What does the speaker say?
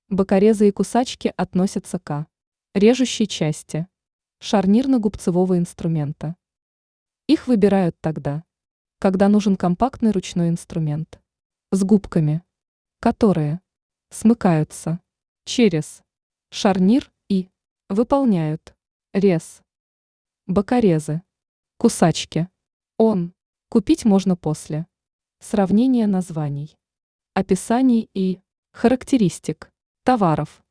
Бокорезы и кусачки относятся к режущей части шарнирно-губцевого инструмента. Их выбирают тогда, когда нужен компактный ручной инструмент с губками, которые смыкаются через шарнир и выполняют рез. Бокорезы, кусачки. Купить можно после сравнения названий, описаний и характеристик товаров.